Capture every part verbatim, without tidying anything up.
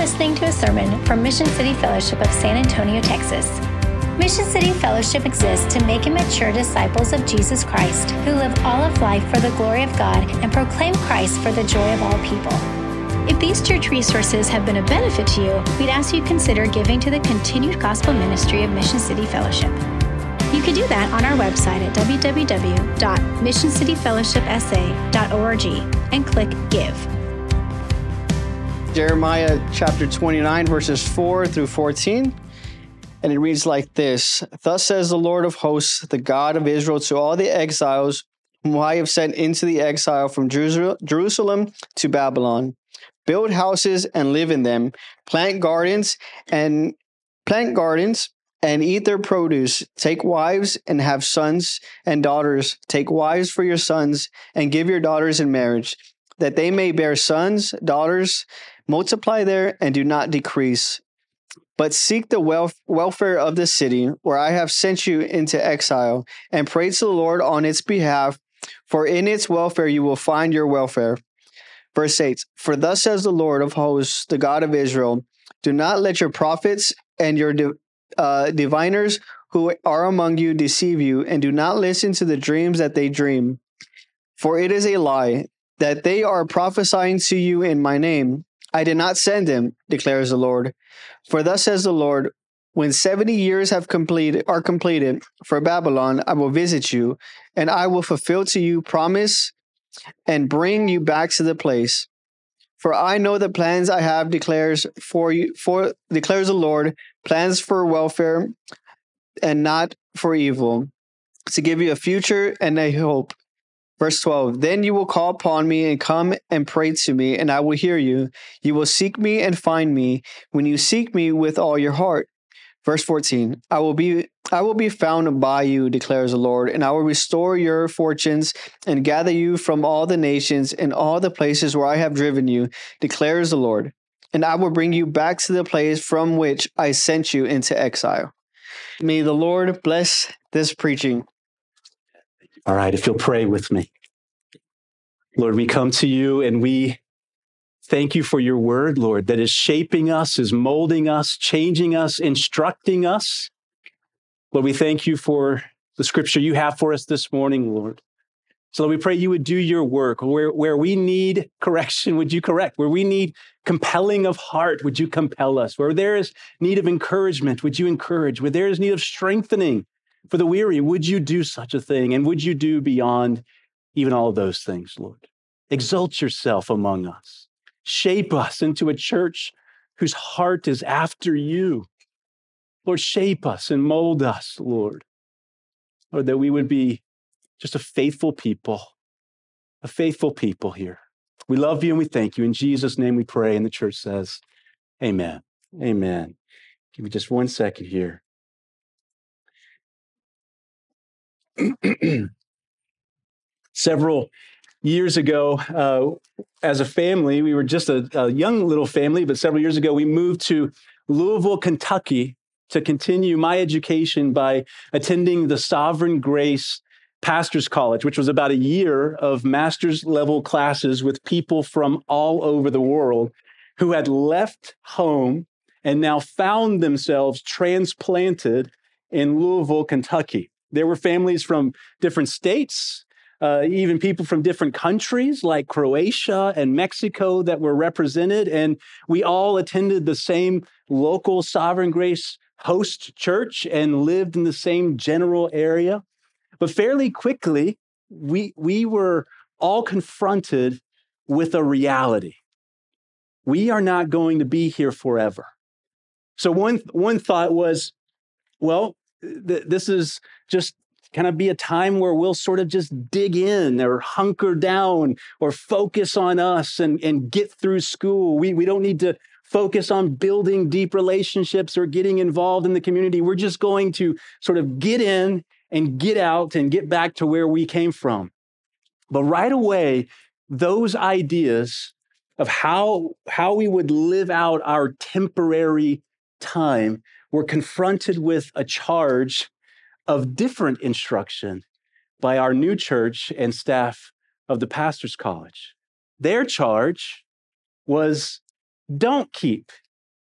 listening to a sermon from Mission City Fellowship of San Antonio, Texas. Mission City Fellowship exists to make and mature disciples of Jesus Christ who live all of life for the glory of God and proclaim Christ for the joy of all people. If these church resources have been a benefit to you, we'd ask you consider giving to the continued gospel ministry of Mission City Fellowship. You can do that on our website at w w w dot mission city fellowship s a dot org and click Give. Jeremiah chapter twenty-nine, verses four through fourteen. And it reads like this: Thus says the Lord of hosts, the God of Israel, to all the exiles whom I have sent into the exile from Jerusalem to Babylon. Build houses and live in them, plant gardens and plant gardens and eat their produce. Take wives and have sons and daughters. Take wives for your sons and give your daughters in marriage, that they may bear sons, daughters, multiply there and do not decrease. But seek the welf- welfare of the city where I have sent you into exile, and pray to the Lord on its behalf, for in its welfare you will find your welfare. Verse eight, For thus says the Lord of hosts, the God of Israel, do not let your prophets and your div- uh, diviners who are among you deceive you, and do not listen to the dreams that they dream. For it is a lie that they are prophesying to you in my name. I did not send them, declares the Lord. For thus says the Lord, when seventy years have completed are completed for Babylon, I will visit you, and I will fulfill to you promise and bring you back to the place. For I know the plans I have declares for you for declares the Lord, plans for welfare and not for evil, to give you a future and a hope. Verse twelve, Then you will call upon me and come and pray to me, and I will hear you. You will seek me and find me when you seek me with all your heart. Verse fourteen, I will be I will be found by you, declares the Lord, and I will restore your fortunes and gather you from all the nations and all the places where I have driven you, declares the Lord. And I will bring you back to the place from which I sent you into exile. May the Lord bless this preaching. All right, if you'll pray with me. Lord, we come to you and we thank you for your word, Lord, that is shaping us, is molding us, changing us, instructing us. Lord, we thank you for the scripture you have for us this morning, Lord. So Lord, we pray you would do your work. Where, where we need correction, would you correct? Where we need compelling of heart, would you compel us? Where there is need of encouragement, would you encourage? Where there is need of strengthening for the weary, would you do such a thing? And would you do beyond even all of those things, Lord? Exalt yourself among us. Shape us into a church whose heart is after you. Lord, shape us and mold us, Lord. Lord, that we would be just a faithful people, a faithful people here. We love you and we thank you. In Jesus' name we pray, and the church says, amen. Amen. Give me just one second here. Several years ago, uh, as a family, we were just a, a young little family, but several years ago, we moved to Louisville, Kentucky to continue my education by attending the Sovereign Grace Pastors College, which was about a year of master's level classes with people from all over the world who had left home and now found themselves transplanted in Louisville, Kentucky. There were families from different states, uh, even people from different countries like Croatia and Mexico that were represented. And we all attended the same local Sovereign Grace host church and lived in the same general area. But fairly quickly, we, we were all confronted with a reality. We are not going to be here forever. So one, one thought was, well, th- this is just kind of be a time where we'll sort of just dig in or hunker down or focus on us and, and get through school. We, we don't need to focus on building deep relationships or getting involved in the community. We're just going to sort of get in and get out and get back to where we came from. But right away, those ideas of how, how we would live out our temporary time were confronted with a charge of different instruction by our new church and staff of the Pastors College. Their charge was, don't keep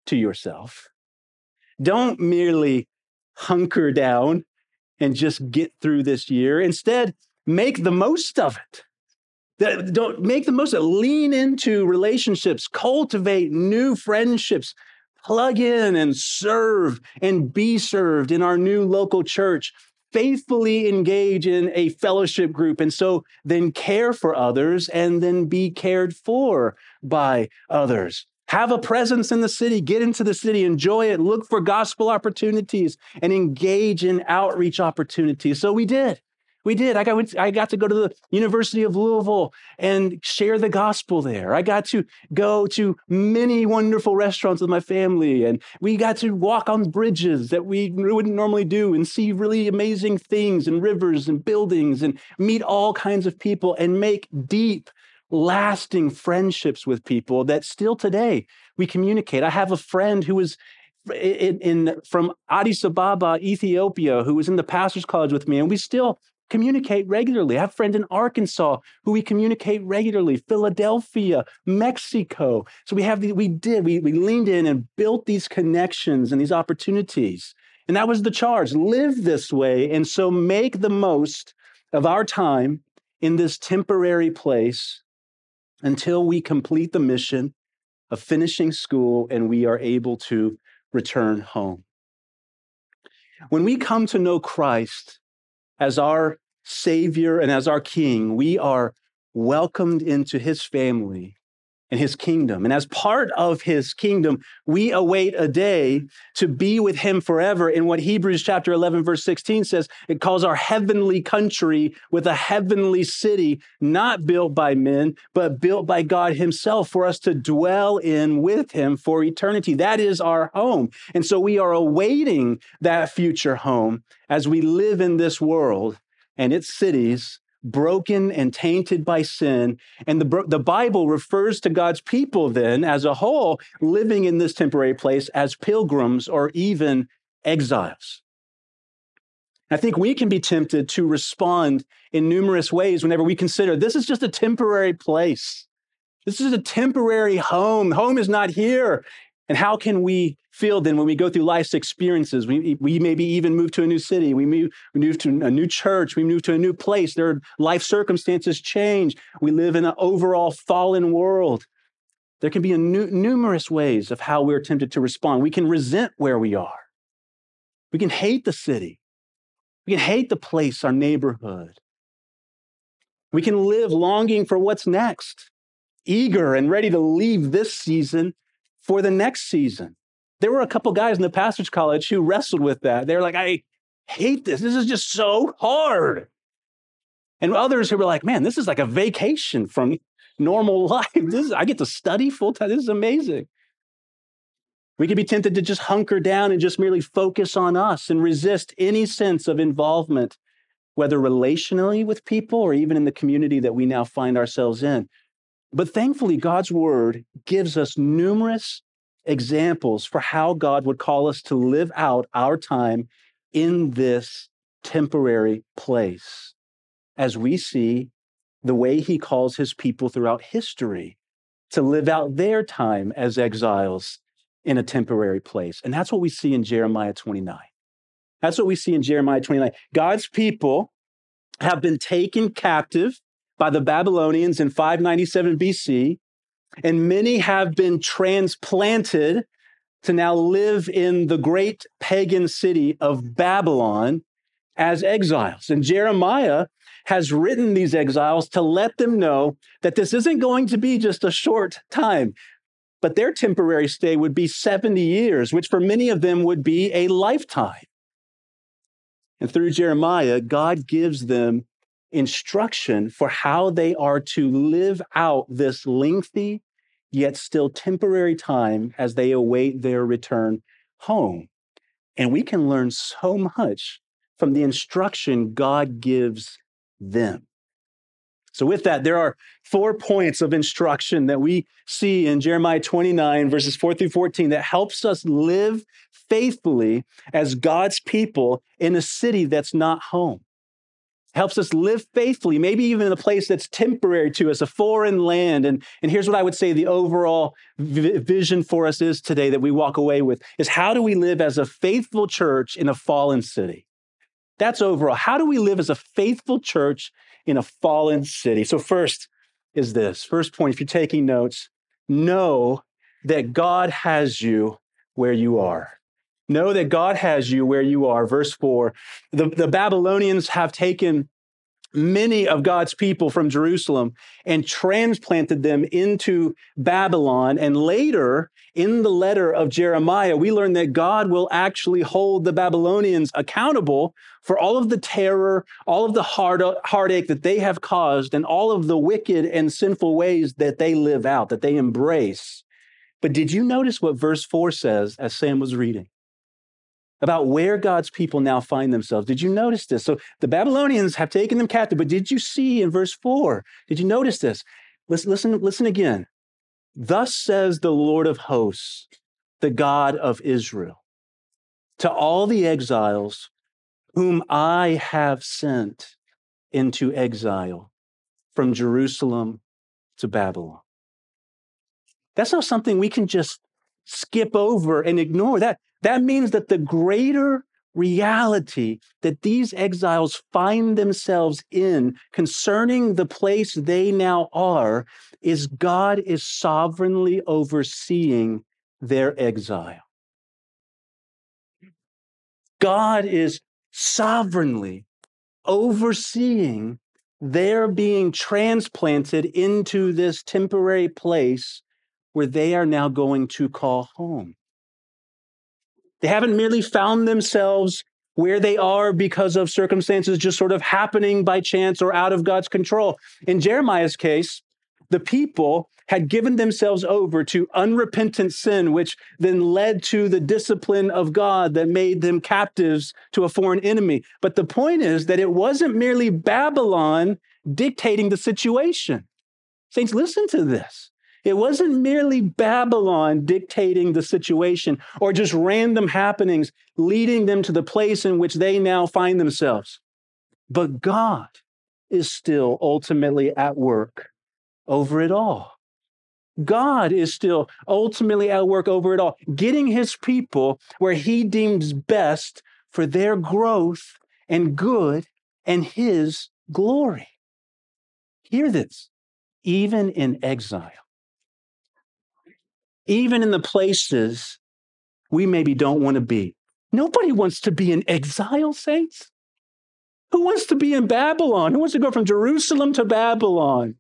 to yourself. Don't merely hunker down and just get through this year. Instead, make the most of it. Don't make the most of it. Lean into relationships, cultivate new friendships, plug in and serve and be served in our new local church. Faithfully engage in a fellowship group, and so then care for others and then be cared for by others. Have a presence in the city, get into the city, enjoy it, look for gospel opportunities, and engage in outreach opportunities. So we did. We did. I got, I got to go to the University of Louisville and share the gospel there. I got to go to many wonderful restaurants with my family, and we got to walk on bridges that we wouldn't normally do and see really amazing things and rivers and buildings and meet all kinds of people and make deep, lasting friendships with people that still today we communicate. I have a friend who was in, in from Addis Ababa, Ethiopia, who was in the pastor's college with me, and we still communicate regularly. I have a friend in Arkansas who we communicate regularly, Philadelphia, Mexico. So we have the, we did, we, we leaned in and built these connections and these opportunities. And that was the charge. Live this way. And so make the most of our time in this temporary place until we complete the mission of finishing school and we are able to return home. When we come to know Christ as our Savior and as our King, we are welcomed into his family and his kingdom. And as part of his kingdom, we await a day to be with him forever in what Hebrews chapter eleven, verse sixteen says. It calls our heavenly country with a heavenly city, not built by men, but built by God himself for us to dwell in with him for eternity. That is our home. And so we are awaiting that future home as we live in this world and its cities broken and tainted by sin. And the, the Bible refers to God's people then as a whole living in this temporary place as pilgrims or even exiles. I think we can be tempted to respond in numerous ways whenever we consider this is just a temporary place. This is a temporary home. Home is not here. And how can we feel then when we go through life's experiences? We, we maybe even move to a new city. We move, we move to a new church. We move to a new place. Their life circumstances change. We live in an overall fallen world. There can be a nu- numerous ways of how we're tempted to respond. We can resent where we are. We can hate the city. We can hate the place, our neighborhood. We can live longing for what's next, eager and ready to leave this season for the next season. There were a couple guys in the pastor's college who wrestled with that. They were like, I hate this. This is just so hard. And others who were like, man, this is like a vacation from normal life. This is, I get to study full time. This is amazing. We could be tempted to just hunker down and just merely focus on us and resist any sense of involvement, whether relationally with people or even in the community that we now find ourselves in. But thankfully, God's word gives us numerous examples for how God would call us to live out our time in this temporary place, as we see the way he calls his people throughout history to live out their time as exiles in a temporary place. And that's what we see in Jeremiah twenty-nine. That's what we see in Jeremiah twenty-nine. God's people have been taken captive by the Babylonians in five ninety-seven B C, and many have been transplanted to now live in the great pagan city of Babylon as exiles. And Jeremiah has written these exiles to let them know that this isn't going to be just a short time, but their temporary stay would be seventy years, which for many of them would be a lifetime. And through Jeremiah, God gives them instruction for how they are to live out this lengthy yet still temporary time as they await their return home. And we can learn so much from the instruction God gives them. So with that, there are four points of instruction that we see in Jeremiah twenty-nine, verses four through fourteen, that helps us live faithfully as God's people in a city that's not home. helps us live faithfully, maybe even in a place that's temporary to us, a foreign land. And, and here's what I would say the overall v- vision for us is today that we walk away with is how do we live as a faithful church in a fallen city? That's overall. How do we live as a faithful church in a fallen city? So first is this. First point, if you're taking notes, know that God has you where you are. Know that God has you where you are. Verse four, the, the Babylonians have taken many of God's people from Jerusalem and transplanted them into Babylon. And later, in the letter of Jeremiah, we learn that God will actually hold the Babylonians accountable for all of the terror, all of the heart, heartache that they have caused, and all of the wicked and sinful ways that they live out, that they embrace. But did you notice what verse four says as Sam was reading? About where God's people now find themselves. Did you notice this? So the Babylonians have taken them captive, but did you see in verse four, did you notice this? Listen, listen, listen again. Thus says the Lord of hosts, the God of Israel, to all the exiles whom I have sent into exile from Jerusalem to Babylon. That's not something we can just skip over and ignore. That, that means that the greater reality that these exiles find themselves in concerning the place they now are is God is sovereignly overseeing their exile. God is sovereignly overseeing their being transplanted into this temporary place where they are now going to call home. They haven't merely found themselves where they are because of circumstances just sort of happening by chance or out of God's control. In Jeremiah's case, the people had given themselves over to unrepentant sin, which then led to the discipline of God that made them captives to a foreign enemy. But the point is that it wasn't merely Babylon dictating the situation. Saints, listen to this. It wasn't merely Babylon dictating the situation or just random happenings leading them to the place in which they now find themselves. But God is still ultimately at work over it all. God is still ultimately at work over it all, getting his people where he deems best for their growth and good and his glory. Hear this, even in exile. Even in the places we maybe don't want to be. Nobody wants to be in exile, saints. Who wants to be in Babylon? Who wants to go from Jerusalem to Babylon?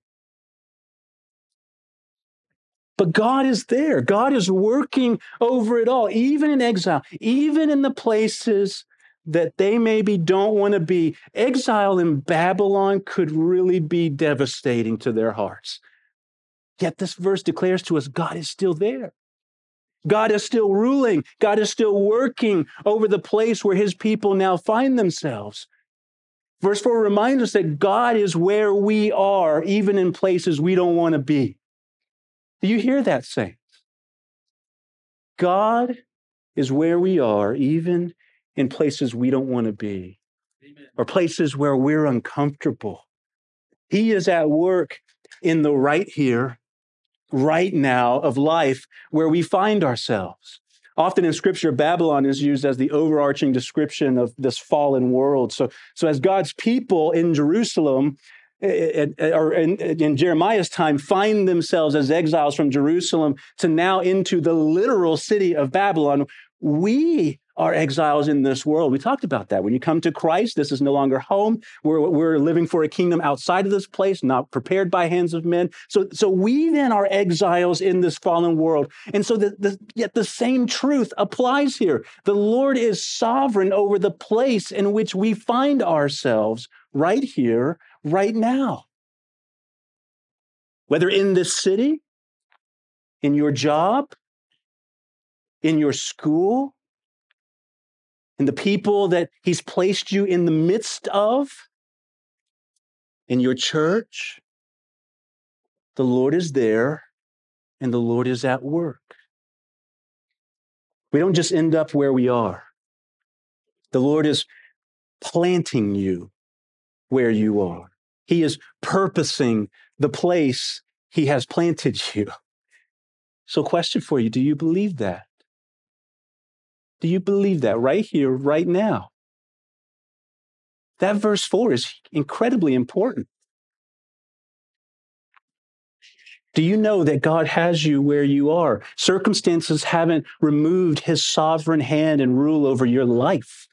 But God is there. God is working over it all, even in exile, even in the places that they maybe don't want to be. Exile in Babylon could really be devastating to their hearts. Yet this verse declares to us, God is still there. God is still ruling. God is still working over the place where his people now find themselves. Verse four reminds us that God is where we are, even in places we don't want to be. Do you hear that, saints? God is where we are, even in places we don't want to be, Amen. Or places where we're uncomfortable. He is at work in the right here, right now of life where we find ourselves. Often in Scripture, Babylon is used as the overarching description of this fallen world. So, so as God's people in Jerusalem, or in, in Jeremiah's time, find themselves as exiles from Jerusalem to now into the literal city of Babylon, we are exiles in this world. We talked about that. When you come to Christ, this is no longer home. We're, we're living for a kingdom outside of this place, not prepared by hands of men. So, so we then are exiles in this fallen world. And so the, the, yet the same truth applies here. The Lord is sovereign over the place in which we find ourselves right here, right now. Whether in this city, in your job, in your school, in the people that he's placed you in the midst of, in your church, the Lord is there and the Lord is at work. We don't just end up where we are. The Lord is planting you where you are. He is purposing the place he has planted you. So question for you, do you believe that? Do you believe that right here, right now? That verse four is incredibly important. Do you know that God has you where you are? Circumstances haven't removed his sovereign hand and rule over your life.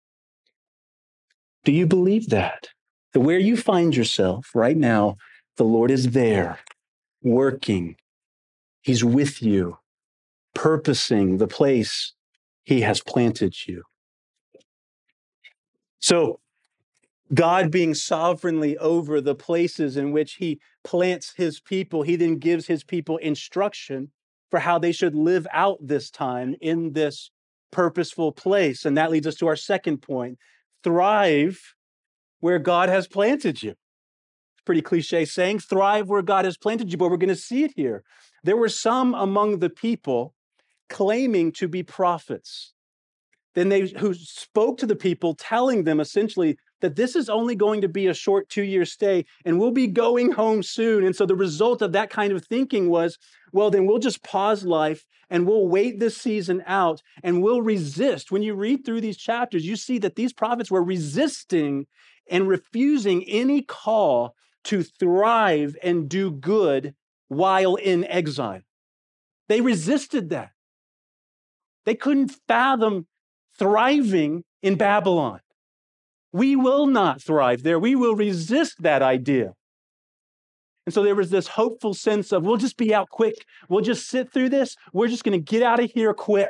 Do you believe that? That where you find yourself right now, the Lord is there, working. He's with you, purposing the place he has planted you. So, God being sovereignly over the places in which he plants his people, he then gives his people instruction for how they should live out this time in this purposeful place. And that leads us to our second point. Thrive where God has planted you. Pretty cliche saying, thrive where God has planted you, but we're going to see it here. There were some among the people claiming to be prophets. Then they who spoke to the people, telling them essentially that this is only going to be a short two-year stay and we'll be going home soon. And so the result of that kind of thinking was, well, then we'll just pause life and we'll wait this season out and we'll resist. When you read through these chapters, you see that these prophets were resisting and refusing any call to thrive and do good while in exile. They resisted that. They couldn't fathom thriving in Babylon. We will not thrive there. We will resist that idea. And so there was this hopeful sense of, we'll just be out quick. We'll just sit through this. We're just going to get out of here quick.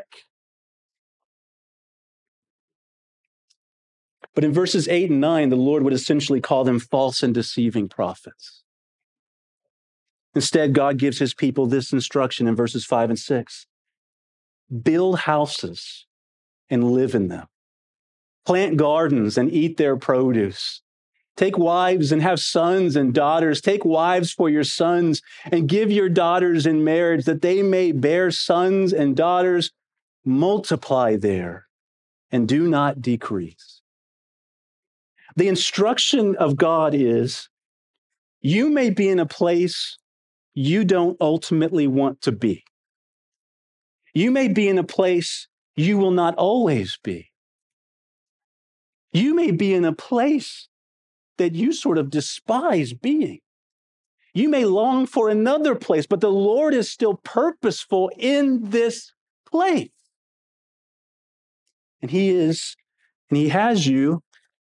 But in verses eight and nine, the Lord would essentially call them false and deceiving prophets. Instead, God gives his people this instruction in verses five and six. Build houses and live in them. Plant gardens and eat their produce. Take wives and have sons and daughters. Take wives for your sons and give your daughters in marriage that they may bear sons and daughters. Multiply there and do not decrease. The instruction of God is, you may be in a place you don't ultimately want to be. You may be in a place you will not always be. You may be in a place that you sort of despise being. You may long for another place, but the Lord is still purposeful in this place. And he is, and he has you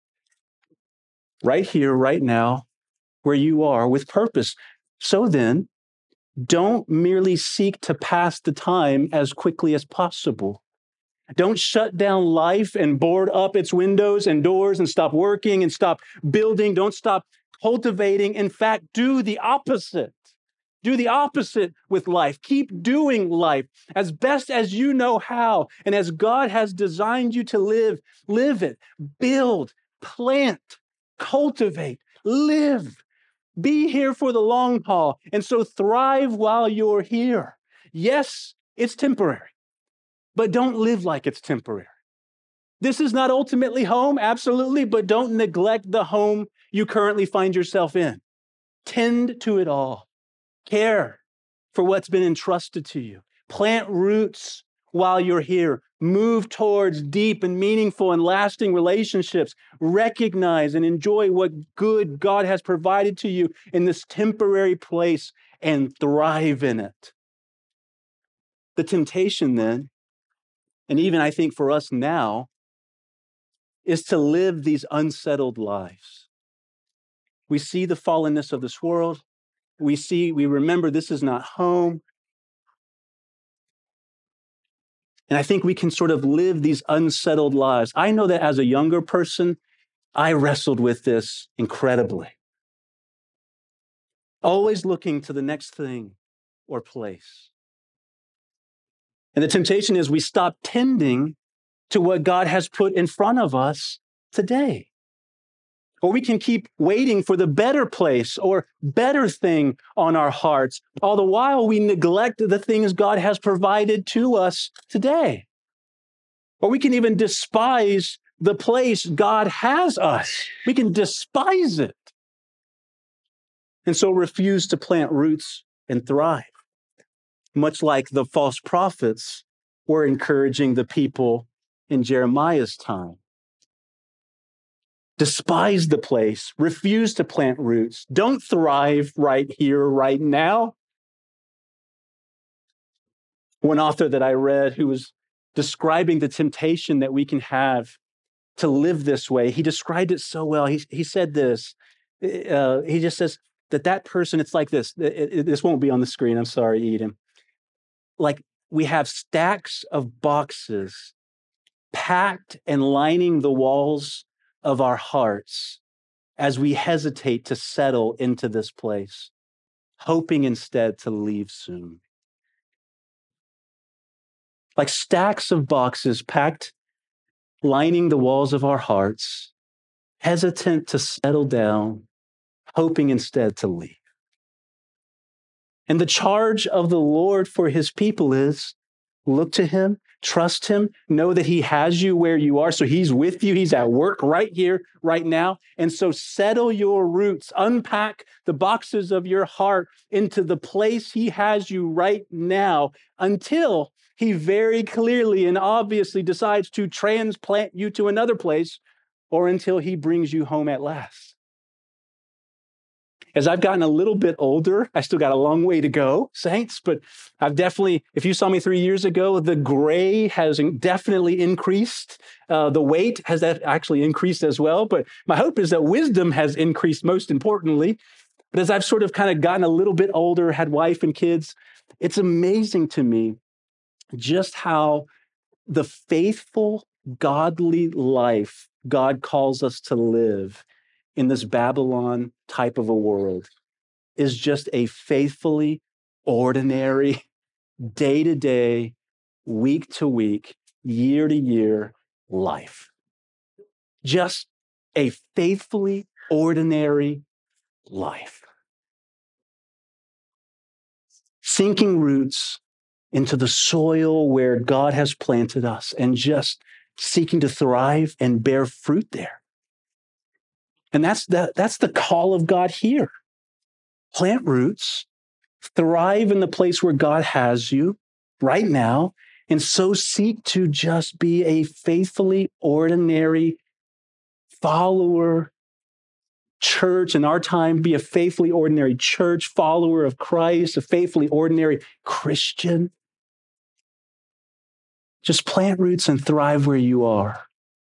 right here, right now, where you are with purpose. So then, don't merely seek to pass the time as quickly as possible. Don't shut down life and board up its windows and doors and stop working and stop building. Don't stop cultivating. In fact, do the opposite. Do the opposite with life. Keep doing life as best as you know how and as God has designed you to live. Live it. Build, plant, cultivate, live. Be here for the long haul. And so thrive while you're here. Yes, it's temporary, but don't live like it's temporary. This is not ultimately home, absolutely, but don't neglect the home you currently find yourself in. Tend to it all. Care for what's been entrusted to you. Plant roots while you're here. Move towards deep and meaningful and lasting relationships. Recognize and enjoy what good God has provided to you in this temporary place and thrive in it. The temptation then, and even I think for us now, is to live these unsettled lives. We see the fallenness of this world. We see, we remember this is not home. And I think we can sort of live these unsettled lives. I know that as a younger person, I wrestled with this incredibly. Always looking to the next thing or place. And the temptation is we stop tending to what God has put in front of us today. Or we can keep waiting for the better place or better thing on our hearts, all the while we neglect the things God has provided to us today. Or we can even despise the place God has us. We can despise it. And so refuse to plant roots and thrive. Much like the false prophets were encouraging the people in Jeremiah's time. Despise the place, refuse to plant roots, don't thrive right here, right now. One author that I read who was describing the temptation that we can have to live this way, he described it so well. He, he said this, uh, he just says that that person, it's like this, it, it, this won't be on the screen, I'm sorry, Eden. Like we have stacks of boxes packed and lining the walls of our hearts as we hesitate to settle into this place, hoping instead to leave soon. Like stacks of boxes packed, lining the walls of our hearts, hesitant to settle down, hoping instead to leave. And the charge of the Lord for his people is look to him, trust him, know that he has you where you are. So he's with you. He's at work right here, right now. And so settle your roots, unpack the boxes of your heart into the place he has you right now until he very clearly and obviously decides to transplant you to another place or until he brings you home at last. As I've gotten a little bit older, I still got a long way to go, saints, but I've definitely, if you saw me three years ago, the gray has definitely increased. Uh, the weight has actually increased as well, but my hope is that wisdom has increased most importantly. But as I've sort of kind of gotten a little bit older, had wife and kids, it's amazing to me just how the faithful, godly life God calls us to live in this Babylon type of a world is just a faithfully ordinary, day-to-day, week-to-week, year-to-year life. Just a faithfully ordinary life. Sinking roots into the soil where God has planted us and just seeking to thrive and bear fruit there. And that's the, that's the call of God here. Plant roots, thrive in the place where God has you right now, and so seek to just be a faithfully ordinary follower, church, in our time, be a faithfully ordinary church, follower of Christ, a faithfully ordinary Christian. Just plant roots and thrive where you are.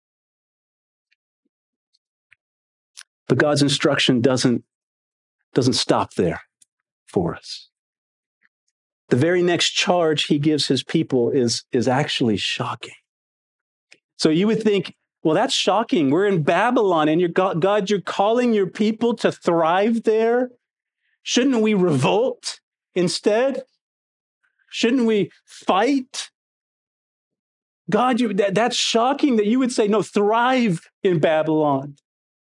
But God's instruction doesn't, doesn't stop there for us. The very next charge he gives his people is, is actually shocking. So you would think, well, that's shocking. We're in Babylon and you're, God, you're calling your people to thrive there. Shouldn't we revolt instead? Shouldn't we fight? God, you, that, that's shocking that you would say, no, thrive in Babylon.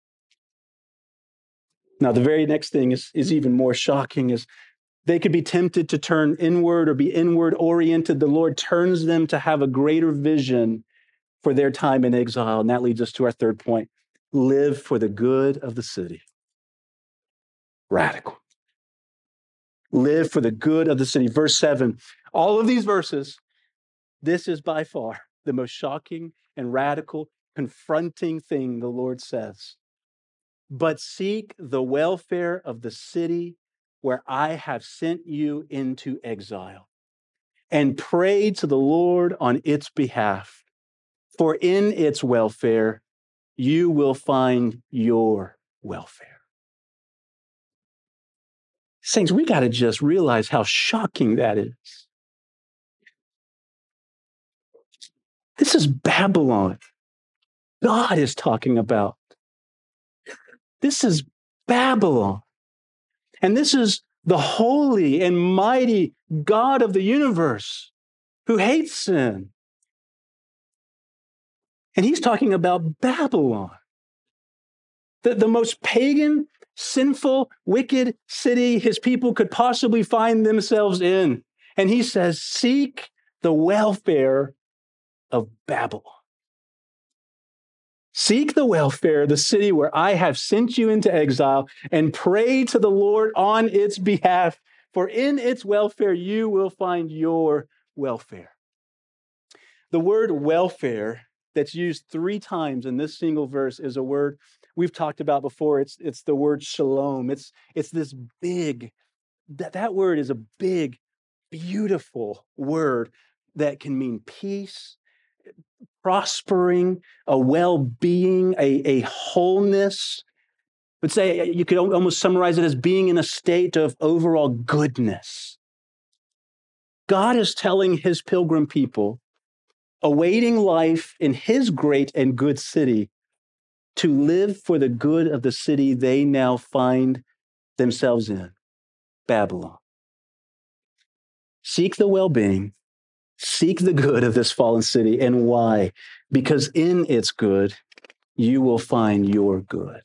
Now, the very next thing is, is even more shocking, is they could be tempted to turn inward or be inward oriented. The Lord turns them to have a greater vision for their time in exile. And that leads us to our third point. Live for the good of the city. Radical. Live for the good of the city. Verse seven, all of these verses, this is by far the most shocking and radical, confronting thing the Lord says. But seek the welfare of the city where I have sent you into exile, and pray to the Lord on its behalf. For in its welfare, you will find your welfare. Saints, we got to just realize how shocking that is. This is Babylon. God is talking about. This is Babylon. And this is the holy and mighty God of the universe who hates sin. And he's talking about Babylon, the, the most pagan, sinful, wicked city his people could possibly find themselves in. And he says, seek the welfare of Babylon. Seek the welfare of the city where I have sent you into exile, and pray to the Lord on its behalf, for in its welfare you will find your welfare. The word welfare that's used three times in this single verse is a word we've talked about before. It's, it's the word shalom. It's, it's this big, that, that word is a big, beautiful word that can mean peace, prospering, a well-being, a, a wholeness. But say you could almost summarize it as being in a state of overall goodness. God is telling his pilgrim people, awaiting life in his great and good city, to live for the good of the city they now find themselves in, Babylon. Seek the well-being, seek the good of this fallen city. And why? Because in its good, you will find your good.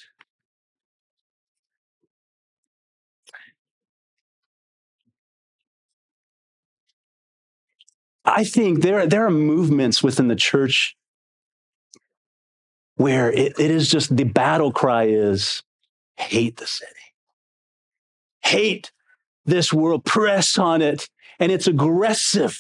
I think there, there are movements within the church where it, it is just the battle cry is hate the city. Hate this world, press on it, and it's aggressive.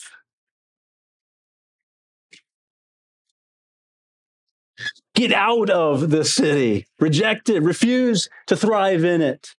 Get out of the city, reject it, refuse to thrive in it.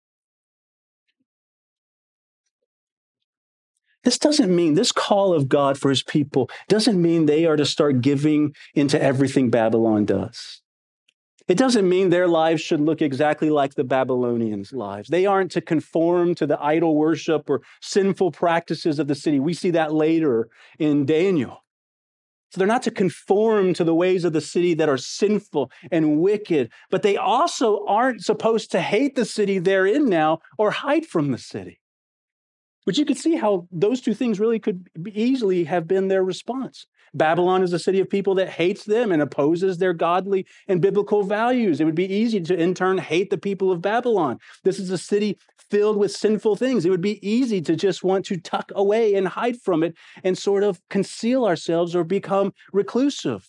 This doesn't mean, this call of God for his people doesn't mean they are to start giving into everything Babylon does. It doesn't mean their lives should look exactly like the Babylonians' lives. They aren't to conform to the idol worship or sinful practices of the city. We see that later in Daniel. So they're not to conform to the ways of the city that are sinful and wicked, but they also aren't supposed to hate the city they're in now or hide from the city. But you could see how those two things really could easily have been their response. Babylon is a city of people that hates them and opposes their godly and biblical values. It would be easy to, in turn, hate the people of Babylon. This is a city filled with sinful things. It would be easy to just want to tuck away and hide from it and sort of conceal ourselves or become reclusive.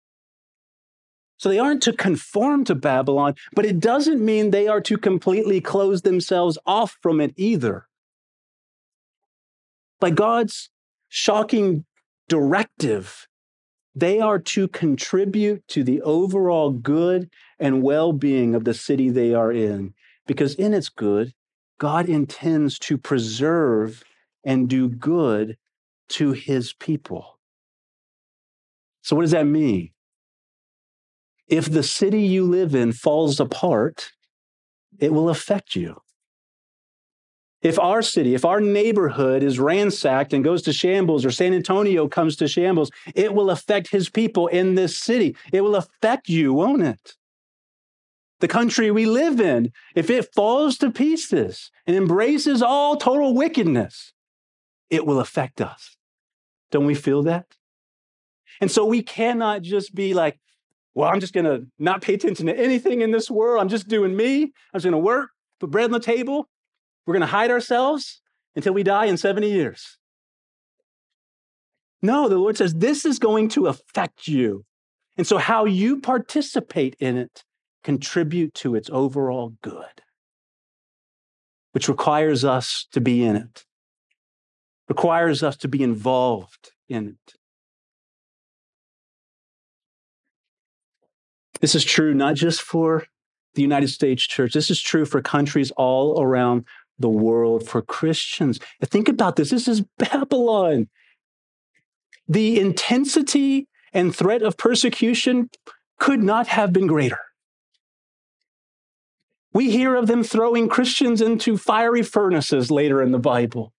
So they aren't to conform to Babylon, but it doesn't mean they are to completely close themselves off from it either. By God's shocking directive, they are to contribute to the overall good and well-being of the city they are in, because in its good, God intends to preserve and do good to his people. So what does that mean? If the city you live in falls apart, it will affect you. If our city, if our neighborhood is ransacked and goes to shambles, or San Antonio comes to shambles, it will affect his people in this city. It will affect you, won't it? The country we live in, if it falls to pieces and embraces all total wickedness, it will affect us. Don't we feel that? And so we cannot just be like, well, I'm just going to not pay attention to anything in this world. I'm just doing me. I'm just going to work, put bread on the table. We're going to hide ourselves until we die in seventy years. No, the Lord says this is going to affect you. And so how you participate in it contribute to its overall good, which requires us to be in it, requires us to be involved in it. This is true not just for the United States church. This is true for countries all around the world, for Christians. Think about this. This is Babylon. The intensity and threat of persecution could not have been greater. We hear of them throwing Christians into fiery furnaces later in the Bible.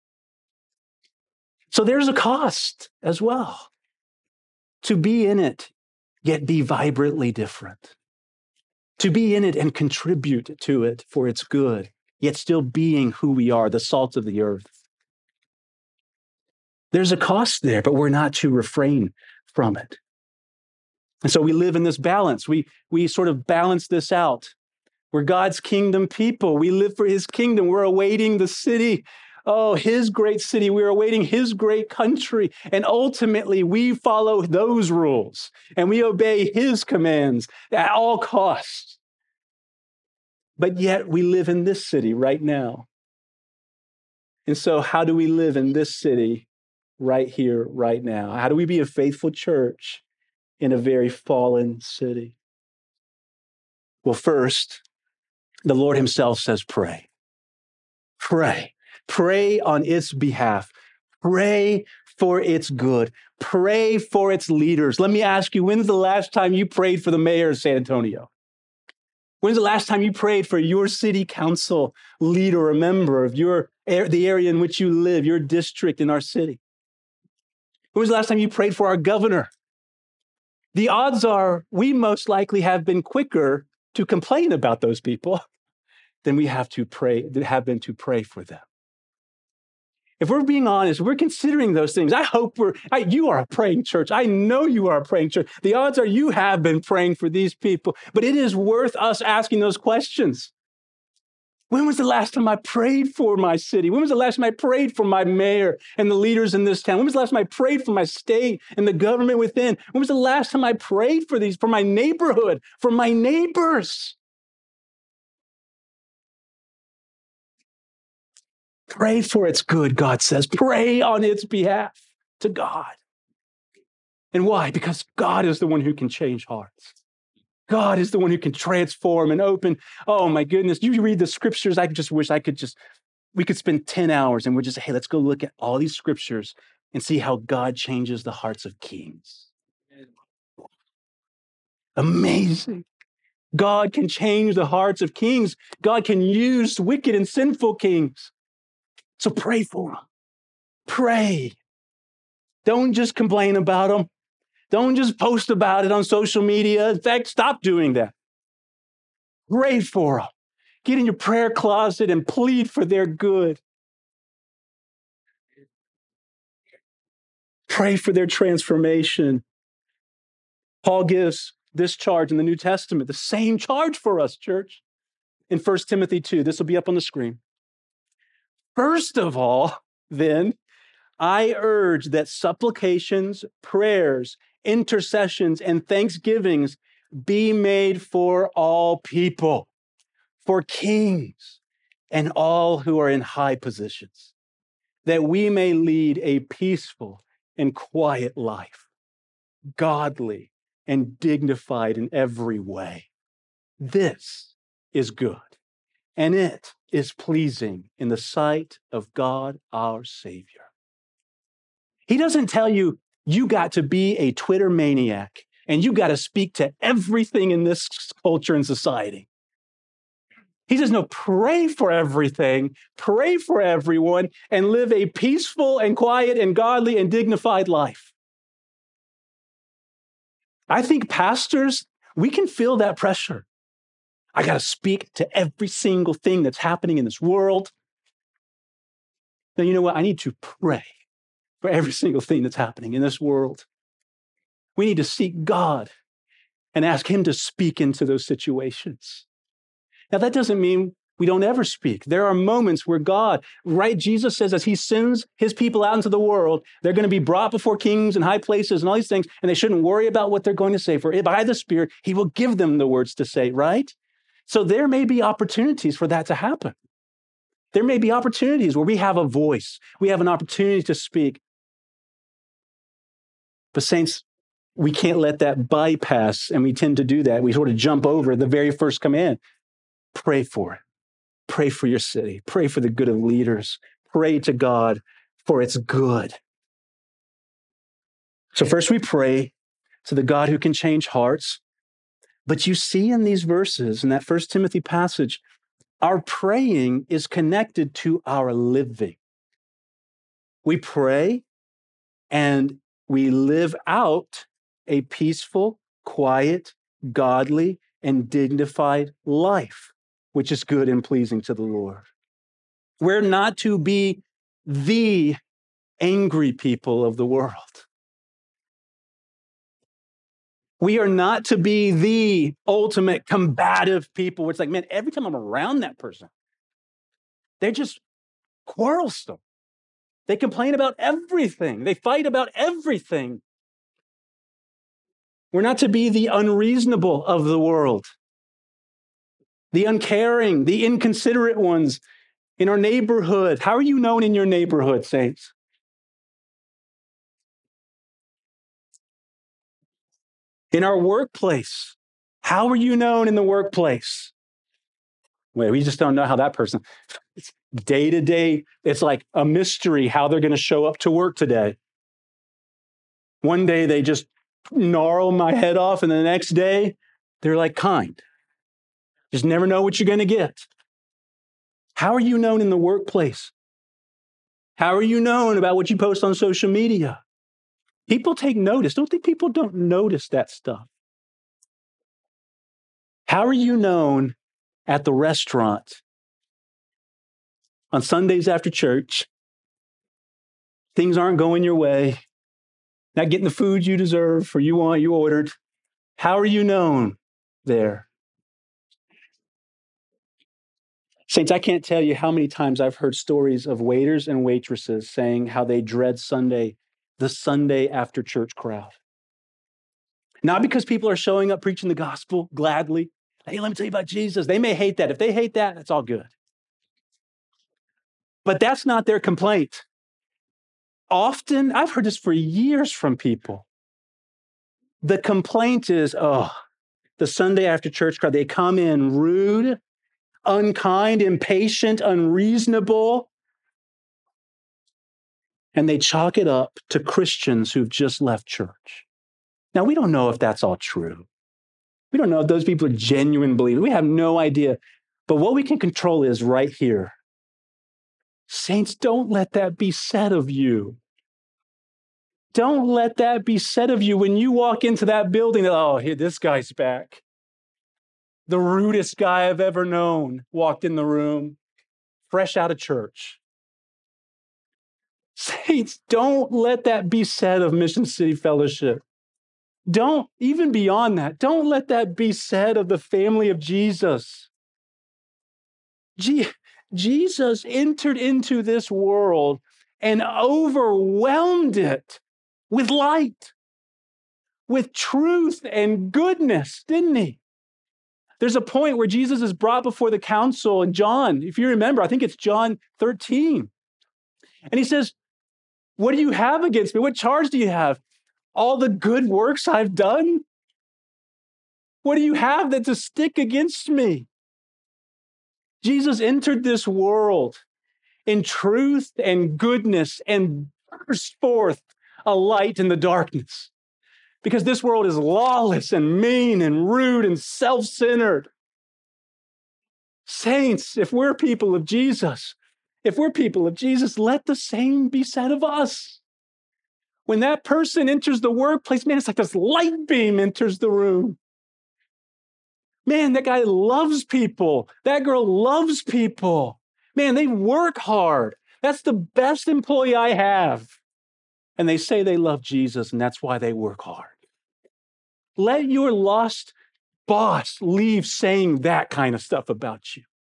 So there's a cost as well to be in it, yet be vibrantly different. To be in it and contribute to it for its good, yet still being who we are, the salt of the earth. There's a cost there, but we're not to refrain from it. And so we live in this balance. We, we sort of balance this out. We're God's kingdom people. We live for his kingdom. We're awaiting the city oh, his great city. We're awaiting his great country. And ultimately, we follow those rules and we obey his commands at all costs. But yet we live in this city right now. And so how do we live in this city right here, right now? How do we be a faithful church in a very fallen city? Well, first, the Lord himself says, pray. Pray. Pray on its behalf. Pray for its good. Pray for its leaders. Let me ask you, when's the last time you prayed for the mayor of San Antonio? When's the last time you prayed for your city council leader or member of your the area in which you live, your district in our city? When was the last time you prayed for our governor? The odds are we most likely have been quicker to complain about those people than we have to pray, have been to pray for them. If we're being honest, we're considering those things. I hope we're, I, you are a praying church. I know you are a praying church. The odds are you have been praying for these people, but it is worth us asking those questions. When was the last time I prayed for my city? When was the last time I prayed for my mayor and the leaders in this town? When was the last time I prayed for my state and the government within? When was the last time I prayed for these, for my neighborhood, for my neighbors? Pray for its good, God says. Pray on its behalf to God. And why? Because God is the one who can change hearts. God is the one who can transform and open. Oh my goodness. You read the scriptures. I just wish I could just, we could spend ten hours and we're just, hey, let's go look at all these scriptures and see how God changes the hearts of kings. Amazing. God can change the hearts of kings. God can use wicked and sinful kings. So pray for them. Pray. Don't just complain about them. Don't just post about it on social media. In fact, stop doing that. Pray for them. Get in your prayer closet and plead for their good. Pray for their transformation. Paul gives this charge in the New Testament, the same charge for us, church, in First Timothy two. This will be up on the screen. First of all, then, I urge that supplications, prayers, intercessions, and thanksgivings be made for all people, for kings, and all who are in high positions, that we may lead a peaceful and quiet life, godly and dignified in every way. This is good, and it is pleasing in the sight of God our Savior. He doesn't tell you, you got to be a Twitter maniac and you got to speak to everything in this culture and society. He says, no, pray for everything, pray for everyone, and live a peaceful and quiet and godly and dignified life. I think pastors, we can feel that pressure. I got to speak to every single thing that's happening in this world. Now, you know what? I need to pray for every single thing that's happening in this world. We need to seek God and ask him to speak into those situations. Now, that doesn't mean we don't ever speak. There are moments where God, right? Jesus says as he sends his people out into the world, they're going to be brought before kings and high places and all these things, and they shouldn't worry about what they're going to say. For by the Spirit, he will give them the words to say, right? So there may be opportunities for that to happen. There may be opportunities where we have a voice. We have an opportunity to speak. But saints, we can't let that bypass, and we tend to do that. We sort of jump over the very first command. Pray for it. Pray for your city. Pray for the good of leaders. Pray to God for its good. So first we pray to the God who can change hearts. But you see in these verses, in that First Timothy passage, our praying is connected to our living. We pray and we live out a peaceful, quiet, godly, and dignified life, which is good and pleasing to the Lord. We're not to be the angry people of the world. We are not to be the ultimate combative people. It's like, man, every time I'm around that person, they're just quarrelsome. They complain about everything. They fight about everything. We're not to be the unreasonable of the world, the uncaring, the inconsiderate ones in our neighborhood. How are you known in your neighborhood, saints? In our workplace. How are you known in the workplace? Wait, we just don't know how that person, it's day to day, it's like a mystery how they're going to show up to work today. One day they just gnarl my head off, and the next day they're like kind. Just never know what you're going to get. How are you known in the workplace? How are you known about what you post on social media? People take notice. Don't think people don't notice that stuff. How are you known at the restaurant on Sundays after church? Things aren't going your way. Not getting the food you deserve or you want, you ordered. How are you known there? Saints, I can't tell you how many times I've heard stories of waiters and waitresses saying how they dread Sunday, the Sunday after church crowd. Not because people are showing up preaching the gospel gladly. Hey, let me tell you about Jesus. They may hate that. If they hate that, that's all good. But that's not their complaint. Often, I've heard this for years from people. The complaint is, oh, the Sunday after church crowd, they come in rude, unkind, impatient, unreasonable, and they chalk it up to Christians who've just left church. Now, we don't know if that's all true. We don't know if those people are genuine believers. We have no idea. But what we can control is right here. Saints, don't let that be said of you. Don't let that be said of you when you walk into that building. Oh, here, this guy's back. The rudest guy I've ever known walked in the room, fresh out of church. Saints, don't let that be said of Mission City Fellowship. Don't, even beyond that, don't let that be said of the family of Jesus. Je- Jesus entered into this world and overwhelmed it with light, with truth and goodness, didn't he? There's a point where Jesus is brought before the council, and John, if you remember, I think it's John thirteen. And he says, what do you have against me? What charge do you have? All the good works I've done? What do you have that's a stick against me? Jesus entered this world in truth and goodness and burst forth a light in the darkness. Because this world is lawless and mean and rude and self-centered. Saints, if we're people of Jesus, if we're people of Jesus, let the same be said of us. When that person enters the workplace, man, it's like this light beam enters the room. Man, that guy loves people. That girl loves people. Man, they work hard. That's the best employee I have. And they say they love Jesus, and that's why they work hard. Let your lost boss leave saying that kind of stuff about you.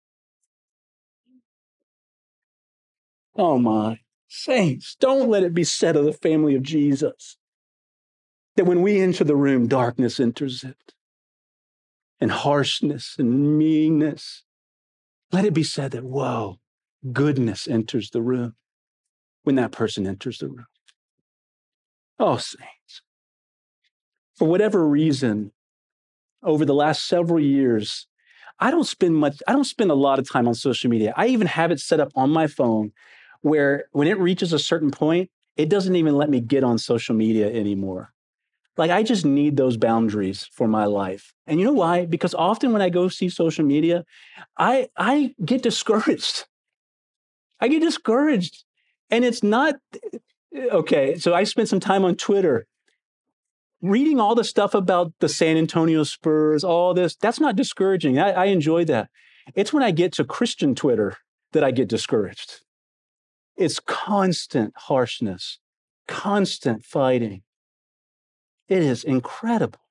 Oh my. Saints, don't let it be said of the family of Jesus that when we enter the room, darkness enters it, and harshness and meanness. Let it be said that, whoa, goodness enters the room when that person enters the room. Oh, saints, for whatever reason, over the last several years, I don't spend much, I don't spend a lot of time on social media. I even have it set up on my phone where when it reaches a certain point, it doesn't even let me get on social media anymore. Like, I just need those boundaries for my life. And you know why? Because often when I go see social media, I I get discouraged. I get discouraged. And it's not, okay, so I spent some time on Twitter reading all the stuff about the San Antonio Spurs, all this. That's not discouraging. I, I enjoy that. It's when I get to Christian Twitter that I get discouraged. It's constant harshness, constant fighting. It is incredible.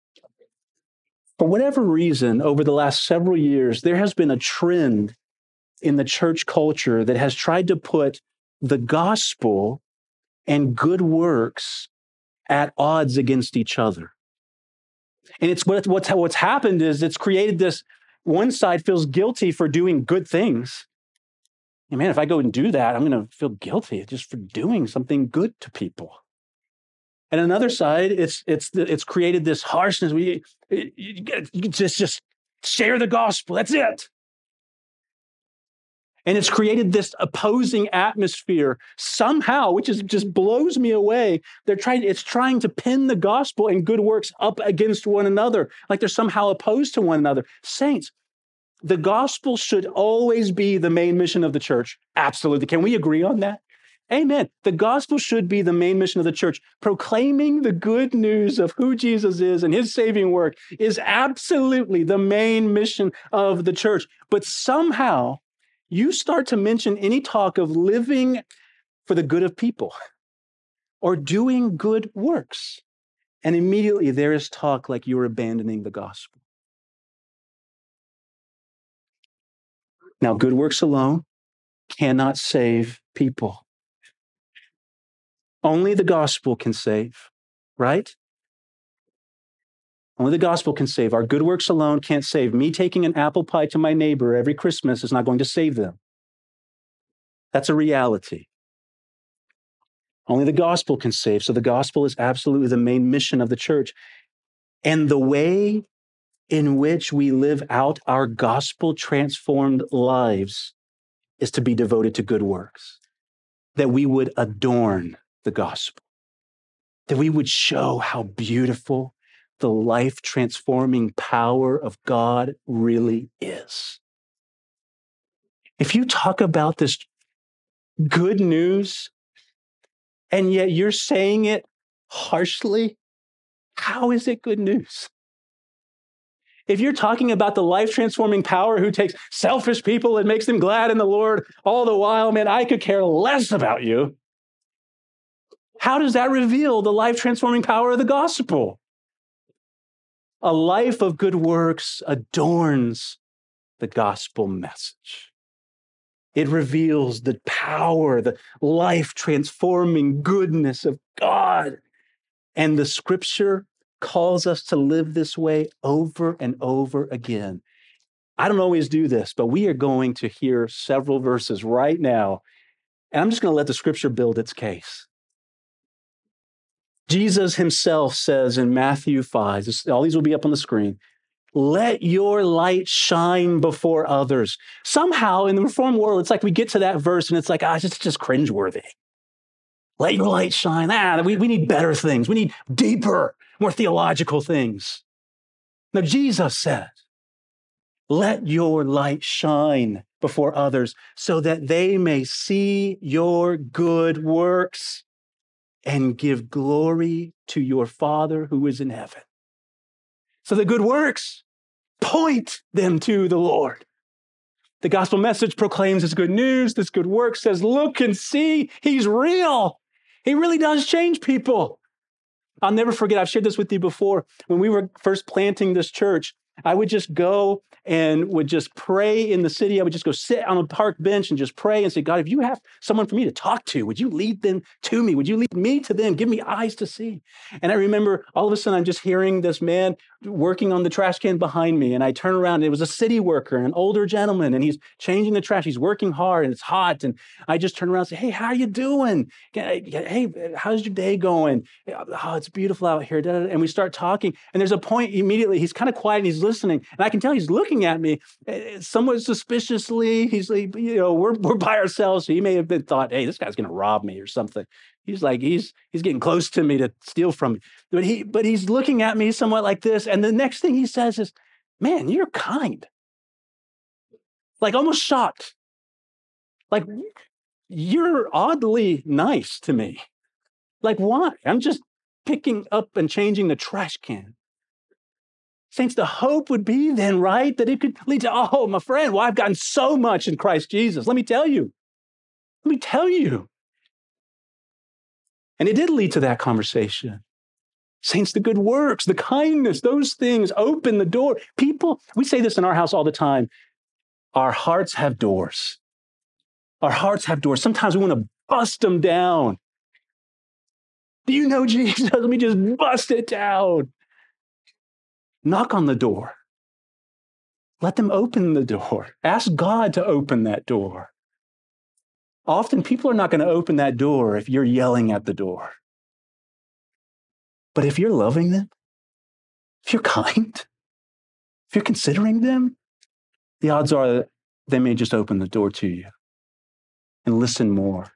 For whatever reason, over the last several years, there has been a trend in the church culture that has tried to put the gospel and good works at odds against each other. And it's what, what's, what's happened is it's created this, one side feels guilty for doing good things. And man, if I go and do that, I'm going to feel guilty just for doing something good to people. And another side, it's it's it's created this harshness. We you, you just just share the gospel. That's it. And it's created this opposing atmosphere somehow, which is just blows me away. They're trying. It's trying to pin the gospel and good works up against one another, like they're somehow opposed to one another. Saints, the gospel should always be the main mission of the church. Absolutely. Can we agree on that? Amen. The gospel should be the main mission of the church. Proclaiming the good news of who Jesus is and his saving work is absolutely the main mission of the church. But somehow you start to mention any talk of living for the good of people or doing good works, and immediately there is talk like you're abandoning the gospel. Now, good works alone cannot save people. Only the gospel can save, right? Only the gospel can save. Our good works alone can't save. Me taking an apple pie to my neighbor every Christmas is not going to save them. That's a reality. Only the gospel can save. So the gospel is absolutely the main mission of the church. And the way in which we live out our gospel-transformed lives is to be devoted to good works, that we would adorn the gospel, that we would show how beautiful the life-transforming power of God really is. If you talk about this good news, and yet you're saying it harshly, how is it good news? If you're talking about the life-transforming power who takes selfish people and makes them glad in the Lord all the while, man, I could care less about you. How does that reveal the life-transforming power of the gospel? A life of good works adorns the gospel message. It reveals the power, the life-transforming goodness of God. And the scripture calls us to live this way over and over again. I don't always do this, but we are going to hear several verses right now, and I'm just going to let the scripture build its case. Jesus himself says in Matthew five, this, all these will be up on the screen, let your light shine before others. Somehow in the Reformed world, it's like we get to that verse and it's like, ah, it's just, just cringeworthy. Let your light shine. Ah, we, we need better things. We need deeper, more theological things. Now, Jesus said, let your light shine before others so that they may see your good works and give glory to your Father who is in heaven. So the good works point them to the Lord. The gospel message proclaims this good news. This good work says, look and see, he's real. He really does change people. I'll never forget, I've shared this with you before. When we were first planting this church, I would just go and would just pray in the city. I would just go sit on a park bench and just pray and say, God, if you have someone for me to talk to, would you lead them to me? Would you lead me to them? Give me eyes to see. And I remember all of a sudden I'm just hearing this man working on the trash can behind me. And I turn around and it was a city worker, an older gentleman, and he's changing the trash. He's working hard and it's hot. And I just turn around and say, hey, how are you doing? Hey, how's your day going? Oh, it's beautiful out here. And we start talking. And there's a point immediately, he's kind of quiet and he's listening. And I can tell he's looking at me somewhat suspiciously. He's like, you know, we're we're by ourselves. So he may have been thought, hey, this guy's going to rob me or something. He's like, he's he's getting close to me to steal from me. But he but he's looking at me somewhat like this. And the next thing he says is, man, you're kind. Like almost shocked. Like, you're oddly nice to me. Like, why? I'm just picking up and changing the trash can. Saints, the hope would be then, right, that it could lead to, oh, my friend, well, I've gotten so much in Christ Jesus. Let me tell you. Let me tell you. And it did lead to that conversation. Saints, the good works, the kindness, those things open the door. People, we say this in our house all the time. our hearts have doors. Our hearts have doors. Sometimes we want to bust them down. Do you know Jesus? Let me just bust it down. Knock on the door. Let them open the door. Ask God to open that door. Often people are not going to open that door if you're yelling at the door. But if you're loving them, if you're kind, if you're considering them, the odds are that they may just open the door to you and listen more.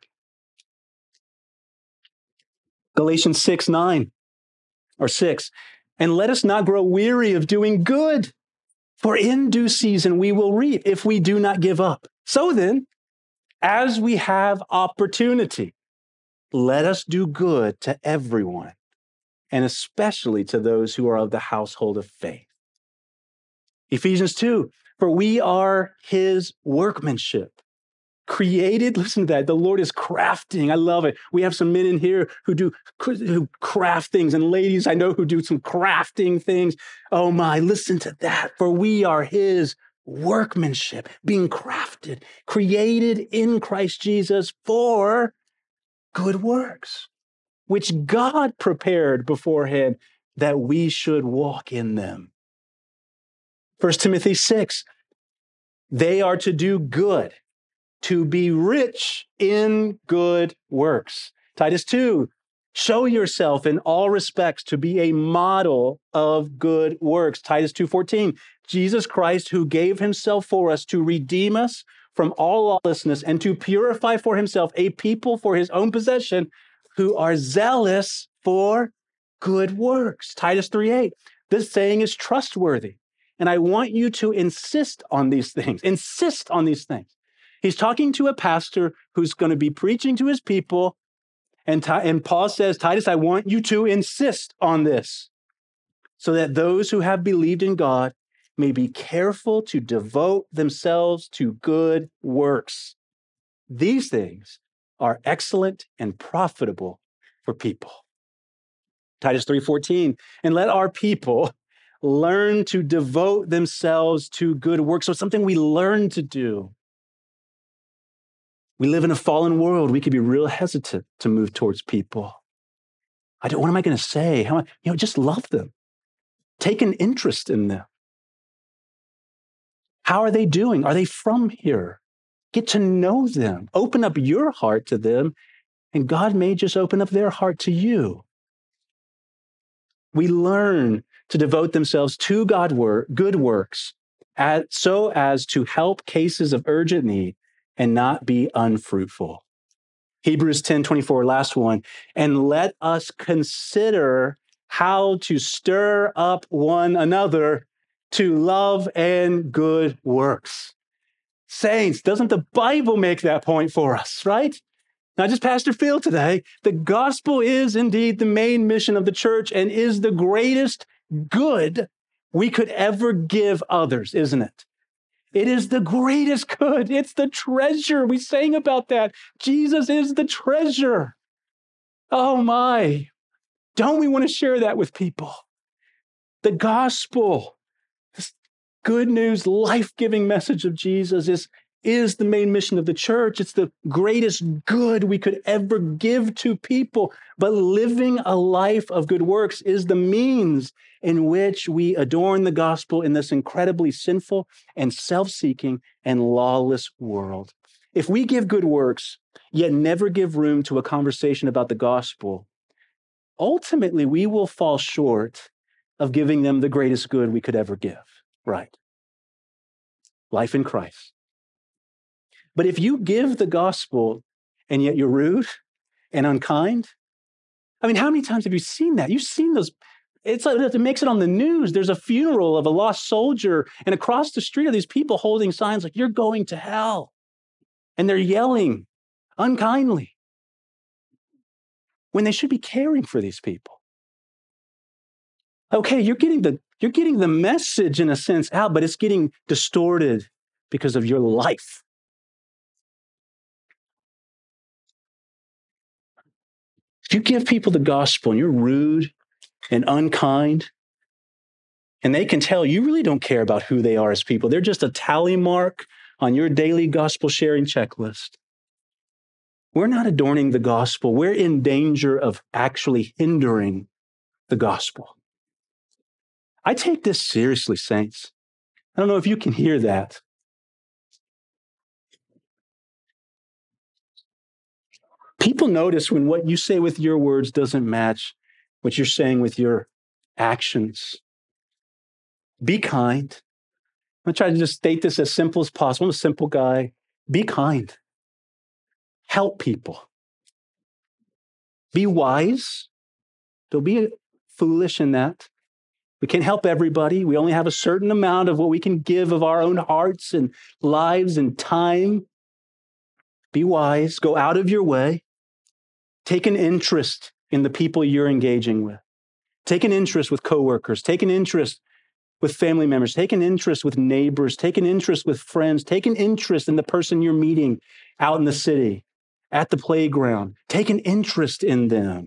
Galatians six, nine, or six, and let us not grow weary of doing good, for in due season we will reap if we do not give up. So then, as we have opportunity, let us do good to everyone, and especially to those who are of the household of faith. Ephesians two, for we are his workmanship. Created, listen to that, the Lord is crafting. I love it. We have some men in here who do who craft things, and ladies I know who do some crafting things. Oh my, listen to that. For we are his workmanship, being crafted, created in Christ Jesus for good works, which God prepared beforehand that we should walk in them. First Timothy six, they are to do good, to be rich in good works. Titus two, show yourself in all respects to be a model of good works. Titus two fourteen, Jesus Christ, who gave himself for us to redeem us from all lawlessness and to purify for himself a people for his own possession who are zealous for good works. Titus three eight, this saying is trustworthy, and I want you to insist on these things. Insist on these things. He's talking to a pastor who's going to be preaching to his people. And, and Paul says, Titus, I want you to insist on this so that those who have believed in God may be careful to devote themselves to good works. These things are excellent and profitable for people. Titus three fourteen, and let our people learn to devote themselves to good works. So it's something we learn to do. We live in a fallen world. We could be real hesitant to move towards people. I don't, what am I going to say? How am I, you know, just love them. Take an interest in them. How are they doing? Are they from here? Get to know them. Open up your heart to them, and God may just open up their heart to you. We learn to devote themselves to God work, good works, as, so as to help cases of urgent need and not be unfruitful. Hebrews ten twenty-four, last one. And let us consider how to stir up one another to love and good works. Saints, doesn't the Bible make that point for us, right? Not just Pastor Phil today. The gospel is indeed the main mission of the church and is the greatest good we could ever give others, isn't it? It is the greatest good. It's the treasure. We sang about that. Jesus is the treasure. Oh my. Don't we want to share that with people? The gospel, this good news, life-giving message of Jesus is, is the main mission of the church. It's the greatest good we could ever give to people. But living a life of good works is the means in which we adorn the gospel in this incredibly sinful and self-seeking and lawless world. If we give good works, yet never give room to a conversation about the gospel, ultimately we will fall short of giving them the greatest good we could ever give, right? Life in Christ. But if you give the gospel and yet you're rude and unkind, I mean, how many times have you seen that? You've seen those. It's like it makes it on the news. There's a funeral of a lost soldier, and across the street are these people holding signs like, you're going to hell. And they're yelling unkindly when they should be caring for these people. Okay, you're getting the, you're getting the message in a sense out, but it's getting distorted because of your life. If you give people the gospel and you're rude and unkind, and they can tell you really don't care about who they are as people, they're just a tally mark on your daily gospel sharing checklist, we're not adorning the gospel. We're in danger of actually hindering the gospel. I take this seriously, saints. I don't know if you can hear that. People notice when what you say with your words doesn't match what you're saying with your actions. Be kind. I'm going to try to just state this as simple as possible. I'm a simple guy. Be kind. Help people. Be wise. Don't be foolish in that. We can't help everybody. We only have a certain amount of what we can give of our own hearts and lives and time. Be wise. Go out of your way. Take an interest in the people you're engaging with. Take an interest with coworkers. Take an interest with family members. Take an interest with neighbors. Take an interest with friends. Take an interest in the person you're meeting out in the city, at the playground. Take an interest in them.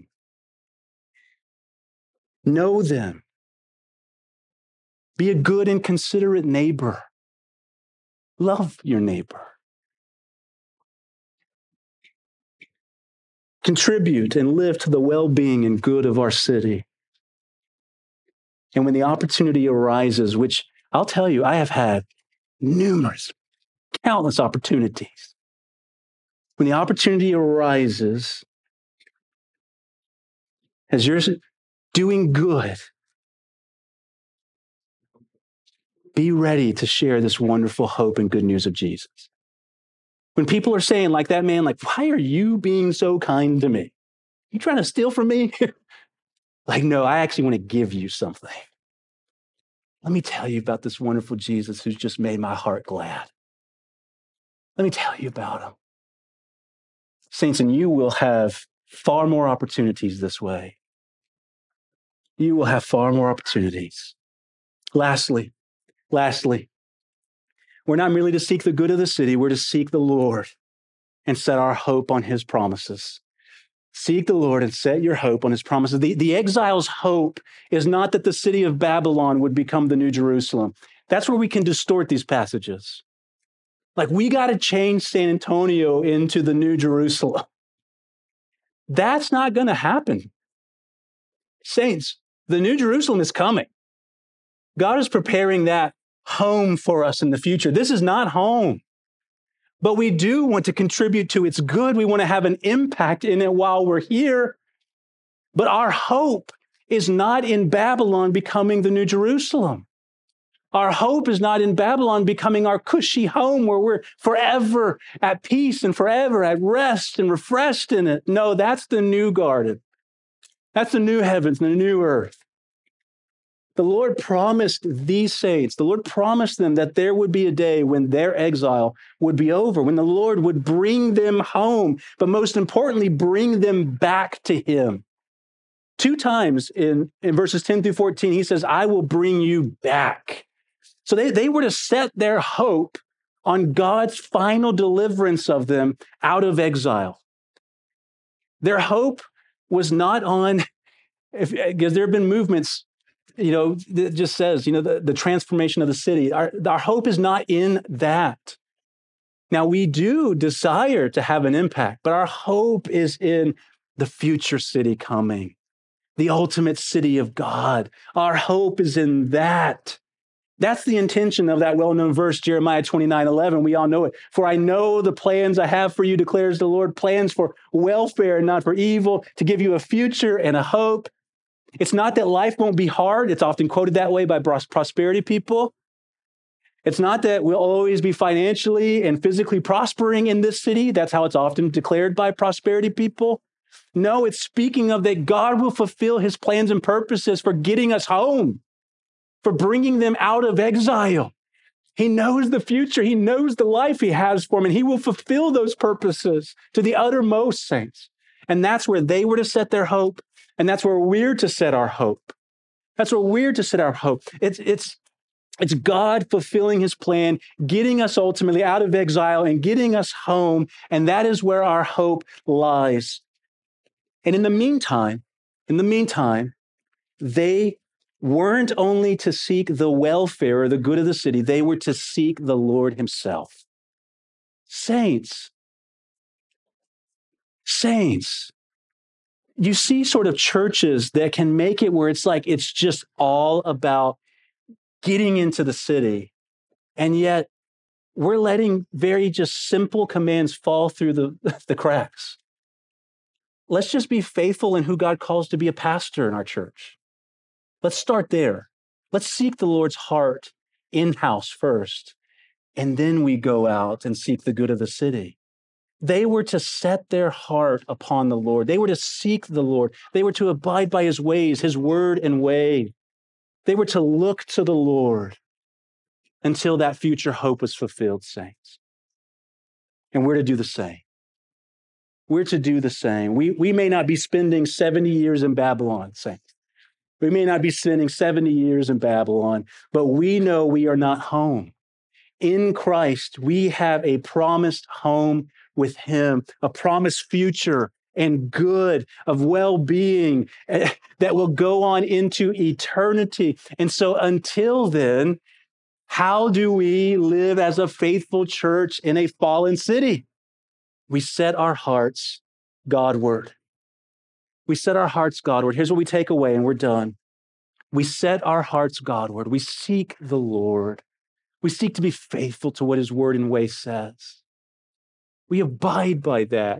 Know them. Be a good and considerate neighbor. Love your neighbor. Contribute and live to the well-being and good of our city. And when the opportunity arises, which I'll tell you, I have had numerous, countless opportunities. When the opportunity arises, as you're doing good, be ready to share this wonderful hope and good news of Jesus. When people are saying, like that man, like, why are you being so kind to me? You trying to steal from me? Like, no, I actually want to give you something. Let me tell you about this wonderful Jesus who's just made my heart glad. Let me tell you about him. Saints, and you will have far more opportunities this way. You will have far more opportunities. Lastly, lastly, we're not merely to seek the good of the city, we're to seek the Lord and set our hope on his promises. Seek the Lord and set your hope on his promises. The, the exile's hope is not that the city of Babylon would become the New Jerusalem. That's where we can distort these passages. Like, we got to change San Antonio into the New Jerusalem. That's not going to happen. Saints, the New Jerusalem is coming. God is preparing that home for us in the future. This is not home. But we do want to contribute to its good. We want to have an impact in it while we're here. But our hope is not in Babylon becoming the New Jerusalem. Our hope is not in Babylon becoming our cushy home where we're forever at peace and forever at rest and refreshed in it. No, that's the new garden. That's the new heavens and the new earth. The Lord promised these saints, the Lord promised them that there would be a day when their exile would be over, when the Lord would bring them home, but most importantly, bring them back to him. Two times in, in verses ten through fourteen, he says, I will bring you back. So they, they were to set their hope on God's final deliverance of them out of exile. Their hope was not on, if, because there have been movements, you know, it just says, you know, the, the transformation of the city. Our, our hope is not in that. Now, we do desire to have an impact, but our hope is in the future city coming, the ultimate city of God. Our hope is in that. That's the intention of that well-known verse, Jeremiah twenty-nine eleven. We all know it. For I know the plans I have for you, declares the Lord, plans for welfare and not for evil, to give you a future and a hope. It's not that life won't be hard. It's often quoted that way by prosperity people. It's not that we'll always be financially and physically prospering in this city. That's how it's often declared by prosperity people. No, it's speaking of that God will fulfill his plans and purposes for getting us home, for bringing them out of exile. He knows the future. He knows the life he has for them, and he will fulfill those purposes to the uttermost, saints. And that's where they were to set their hope. And that's where we're to set our hope. That's where we're to set our hope. It's, it's, it's God fulfilling his plan, getting us ultimately out of exile and getting us home. And that is where our hope lies. And in the meantime, in the meantime, they weren't only to seek the welfare or the good of the city, they were to seek the Lord himself. Saints, saints, you see sort of churches that can make it where it's like it's just all about getting into the city. And yet we're letting very just simple commands fall through the, the cracks. Let's just be faithful in who God calls to be a pastor in our church. Let's start there. Let's seek the Lord's heart in-house first, and then we go out and seek the good of the city. They were to set their heart upon the Lord. They were to seek the Lord. They were to abide by his ways, his word and way. They were to look to the Lord until that future hope was fulfilled, saints. And we're to do the same. We're to do the same. We, we may not be spending seventy years in Babylon, saints. We may not be spending seventy years in Babylon, but we know we are not home. In Christ, we have a promised home with him, a promised future and good of well-being that will go on into eternity. And so until then, how do we live as a faithful church in a fallen city? We set our hearts Godward. We set our hearts Godward. Here's what we take away, and we're done. We set our hearts Godward. We seek the Lord. We seek to be faithful to what his word and way says. We abide by that.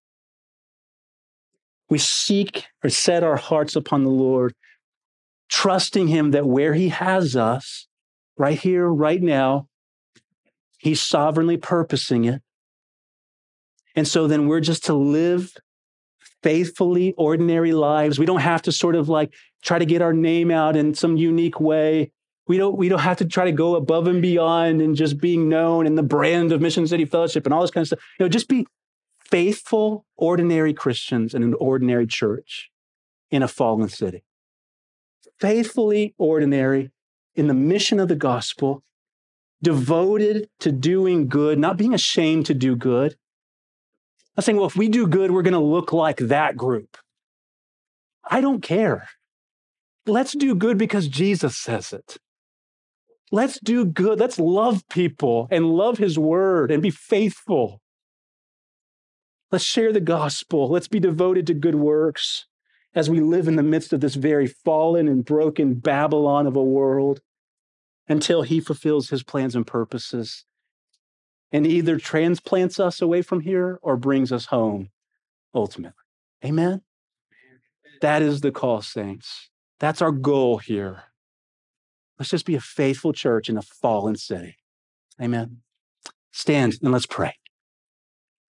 We seek or set our hearts upon the Lord, trusting him that where he has us, right here, right now, he's sovereignly purposing it. And so then we're just to live faithfully, ordinary lives. We don't have to sort of like try to get our name out in some unique way. We don't, we don't have to try to go above and beyond and just being known and the brand of Mission City Fellowship and all this kind of stuff. You know, just be faithful, ordinary Christians in an ordinary church in a fallen city. Faithfully ordinary in the mission of the gospel, devoted to doing good, not being ashamed to do good. I'm saying, well, if we do good, we're going to look like that group. I don't care. Let's do good because Jesus says it. Let's do good. Let's love people and love his word and be faithful. Let's share the gospel. Let's be devoted to good works as we live in the midst of this very fallen and broken Babylon of a world until he fulfills his plans and purposes and either transplants us away from here or brings us home ultimately. Amen? That is the call, saints. That's our goal here. Let's just be a faithful church in a fallen city. Amen. Stand and let's pray.